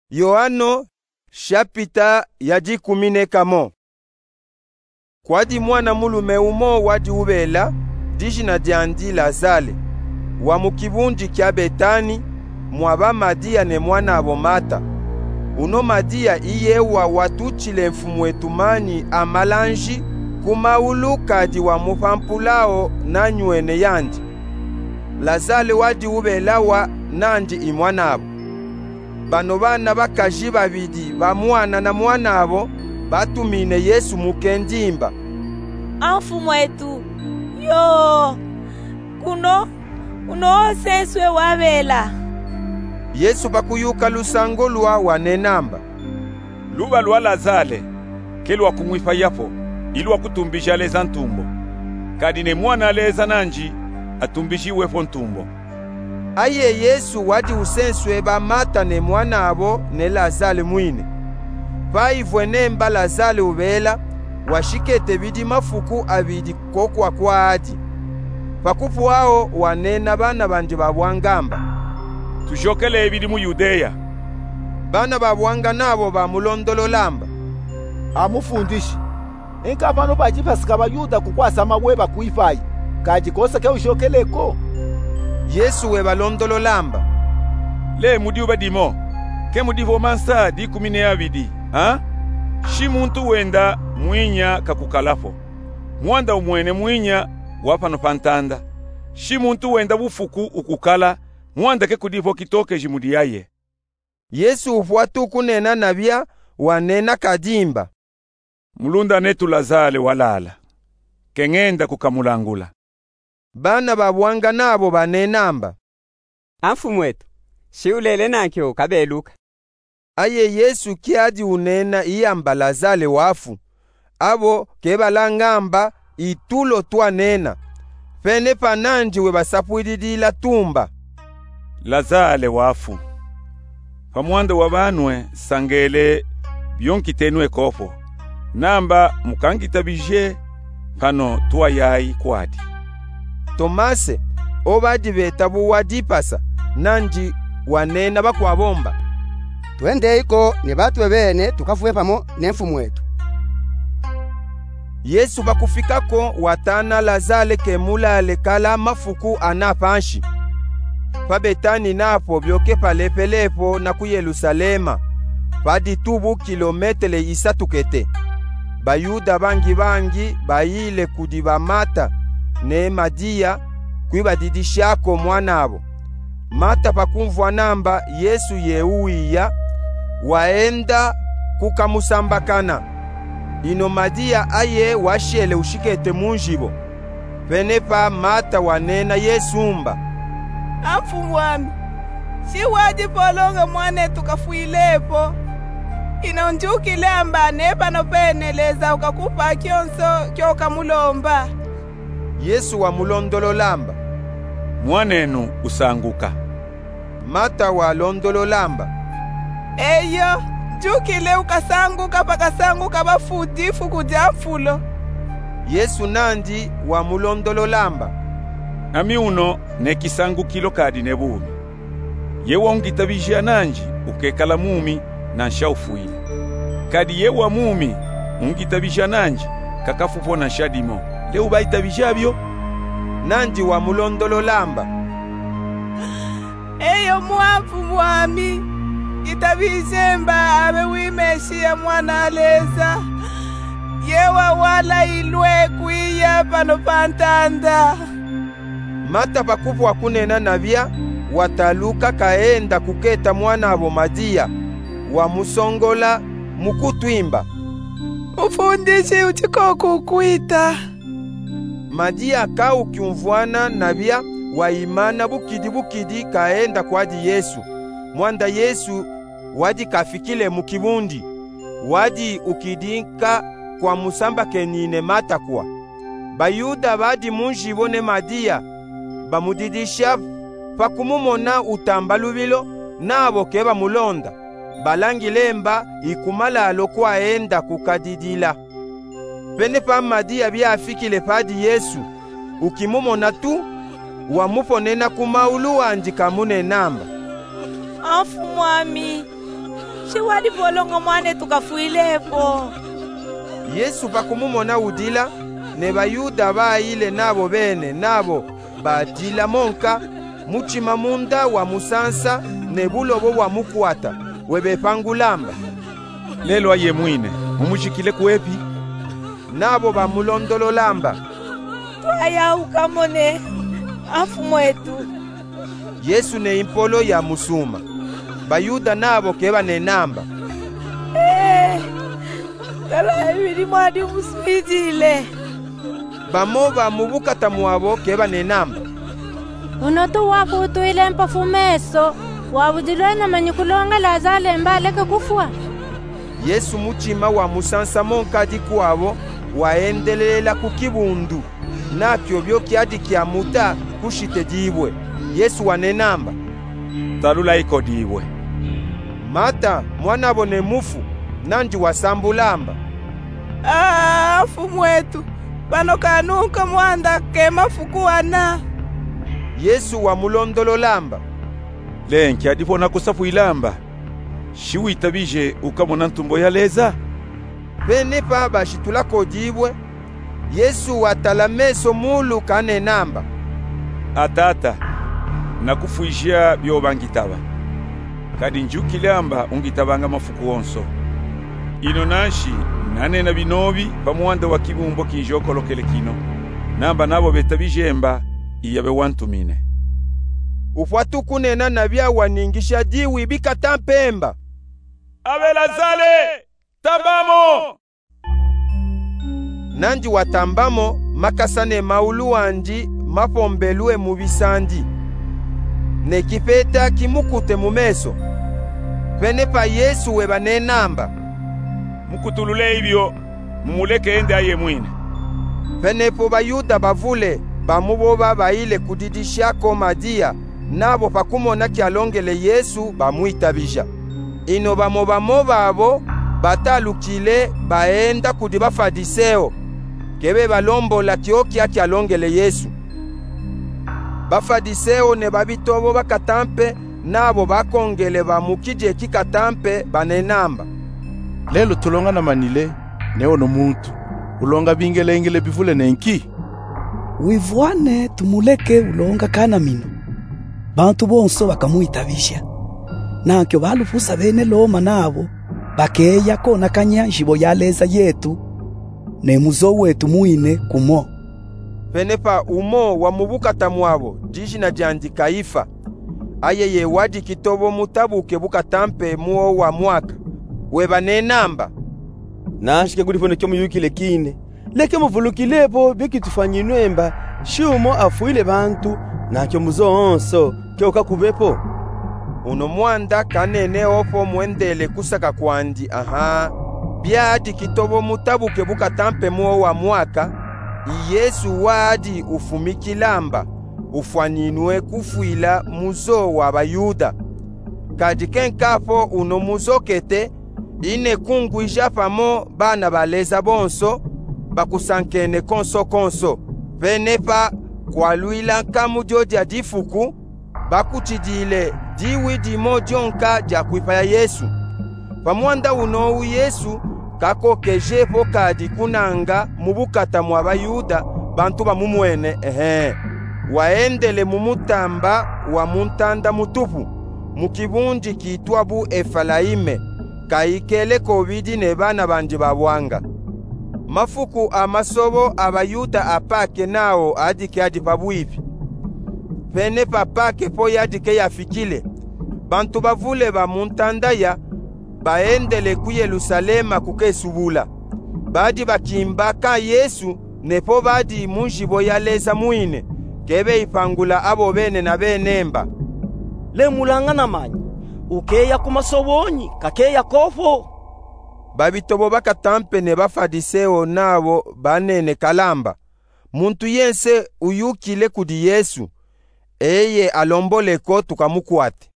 Yohano shapita ya 10. Kwadi mwana mulume umo wadi ubela dijina diandi Lazale wa mukibundi kya Betani mwaba Madia ne mwana abo Mata. Uno Madia iyewa watuchile mfumu etumani amalanji kumaulu kadi wa mupampulao na nywene yandi. Lazale wadi ubela wa nandi imwana abo. Bano bana bakaji babidi ba mwana na mwana abo batumine Yesu mukendimba. Mfumu wetu, yo, kuno seswe wabela. Yesu bakuyuka lusango lwa wanenamba. Luba lwa Lazale, kelwa kumwifa yapo, ilwa kutumbisha leza ntumbo. Kadi ne mwana leza nanji, atumbishiwe fo ntumbo. Aye Yesu wadi usenswe ba Mata ne mwana abo ne Lazale mwine. Paivwe nemba Lazale ubela, washikete bidi mafuku abidi kokwa kwa adi. Pakupu wao wanena bana banje babwangamba. Tushokele ebidi mu Yudeya. Bana babwanga nabo ba mulondololamba. Amufundishi, enka bano bajipasika bayuda kukwasa maweba kuifai, kaji kosa ke ushokeleko. Yesu we balondololamba. Le mudi ubadimo, ke mudivo mansa di 12, ha? Shi muntu wenda mwinya kakukalafo. Mwanda umwene mwinya wapano pantanda. Shi muntu wenda bufuku ukukala, mwanda ke kudivo kitoke jimudi yaye. Yesu ufuatu kunena nabia wanena kadimba. Mulunda netu Lazale walala. Kengenda kukamulangula. Bana babwanga nabo banenamba. Mfumu wetu, shi ulele nakyo kabeluka. Aye Yesu kiadi unena iyamba Lazale wafu. Abo kebalangamba itulo twanena. Pene pananji we basapwididila tumba. Lazale wafu. Pamwanda wabanwe sangele byonkitenwe kofo. Namba mukangitabije pano tuwayayi kwadi. Tomase obadi betabu wadipasa nanji wanena bakwabomba. Twende iko ne batwe bene tukafuwe pamo ne mfumu wetu. Yesu bakufikako watana Lazale kemula alekala mafuku anapanshi. Pa Betani napo byoke palepelepo na ku Yerusalema. Padi tubu kilometele isatukete. Bayuda bangi bayile kudiba Mata ne Madia kuibadidishako mwanabo. Mata pakumvwa namba Yesu yeuiya waenda kukamusambakana. Ino Madia aye washele ushikete munjibo. Penepa Mata wanena Yesumba. Mfumu wami, si waji polonga mwane tukafuilepo. Inonjukile amba nepa no peneleza ukakupa kyonso kyoka mulomba. Yesu wa mulondololamba. Mwanenu usanguka. Mata wa londololamba. Eyo, jukile ukasanguka pakasanguka bafudifu kujamfulo. Yesu nandi wa mulondololamba. Nami uno nekisangukilo kadi nebumi. Yewa ungitabijia nanji ukekala mumi na nshaufuile. Kadi yewa mumi ungitabijia nanji kakafupo na nshadimo. Leu baitabijabyo nanji wa mulondololamba. Eyo mfumu wami, itabijemba abe wimeshia mwana aleza. Yewa wala ilwe kuiya pano pantanda. Mata pakupu wakunena nabia wataluka kaenda kuketa mwana abo Madia wa musongola mukutwimba. Ufundishi uchiko kukuita. Madia ka ukiumvuana nabia wa imana bukidi kaenda kwadi Yesu. Mwanda Yesu wadi kafikile mukibundi. Wadi ukidinka kwa musamba kenine Mata kwa. Bayuda badi munjibone Madia. Bamudidisha pakumumona utambalubilo nabo keba mulonda. Balangilemba ikumala alokwa enda kukadidila. Pene pa Madia byafikile padi Yesu. Ukimumona tu wamuponena kumaulu andika mune namba. Mfumu wami, shiwadi volongo mwane tukafuilepo. Yesu pakumumona udila ne bayuda baile nabo bene nabo badila monka muchima munda wa musansa ne bulobo wa mukwata webepangulamba. Lelo aye mwine mumushikile kuepi Nabo bamulondololamba. Twaya ukamone afumu etu. Yesu ne impolo ya musuma. Bayuda nabo keba ne namba. Kala ibiri mwadi muswijile. Bamoba mubukata mwabo keba ne namba. Unotu waku utuile mpafumeso. Wabudilona manyikulonga lazale mbaleke kufua. Yesu muchima wa musansa monka di kuabo waendelela kukibundu. Nakyo byo kyadi kya muta kushite dibwe. Yesu wanenamba. Talula iko dibwe. Mata mwana bone mufu nanji wasambulamba. Afumu etu bano kanuka mwanda kema fukuana. Yesu wa mulondololamba. Lenki adivona kusafu ilamba. Shiwita bije ukamona ntumbo ya leza. Benepa bashitulako dibwe. Yesu watalameso mulu kane namba. Atata nakufuishia byobangitaba. Kadi njukilamba ungitabanga mafuku onso. Ino nashi nane na binobi pamuanda wa kibumbo kinjokolokele kino. Namba nabo betabijemba iyabe wantumine. Ufuatu kunena na bya waningisha diwi bikatampemba. Abelazale tambamo. Nanji watambamo makasane maulu wanji mapombelue mubisandi. Nekipeta kimukute mumeso. Penepa Yesu weba nenamba. Mukutulule ibyo mumuleke ende aye mwine. Penepo bayuda bavule bamuboba baile kudidishako madia nabo pakumona kyalongele Yesu bamwitabisha. Ino bamoba abo batalukile baenda kudi bafadiseo kebe balombola kyokia kyalongele Yesu. Bafadiseo ne babitobo bakatampe nabo bakongele bamukije kikatampe banenamba. Lelo tulonga na manile neono muntu ulonga bingelengele bivule nenki. Wivwane tumuleke ulonga kana mino. Bantu bonso bakamuitabisha. Nakyo balufusa bene loma nabo bakeya kona kanya njibo yaleza yetu ne muzo wetu muine kumo. Penepa umo wa mubukata mwabo jiji na jandi Kaifa ayeye wadi kitobo mutabuke bukatampe muo wa mwaka weba nenamba. Nashike gulifone kyo muyukile kine leke muvulukilepo bikitufanyinwemba shumo afuile bantu nakyo muzo onso kyo kakubepo. Uno mwanda kanene opo mwendele kusaka kwandi byadi kitobo mutabuke bukatampe muo wa mwaka Yesu wadi ufumikilamba ufwaninwe kufuila muzo wa bayuda. Kadi kenkapo uno muzo kete ine kungu ijapamo bana baleza bonso bakusankene konso penepa kwa luila nkamu jodia difuku bakutidile diwi dimo jonka jakuipa ya Yesu. Pamwanda unowu Yesu kako kejepo kadi kunanga mubukata mwa bayuda bantu bamumwene waendele mumutamba wa muntanda mutupu mukibundi kitwabu Efalaime kaikele kobidi ne bana banje babwanga. Mafuku amasobo abayuda apake nao adike adipabuipi. Pene papake po yadike yafikile. Bantu bavule ba muntanda ya baendele ku Yerusalema kukesubula. Badi bakimbaka Yesu nepo badi munjibo yaleza muine kebe ipangula abo bene na benemba. Le mulanga na manyi ukeya kumasobonyi kakeya kofo. Babitobo bakatampe ne bafadiseo nabo banene kalamba. Muntu yense uyukile kudi Yesu eye alomboleko tukamukwate.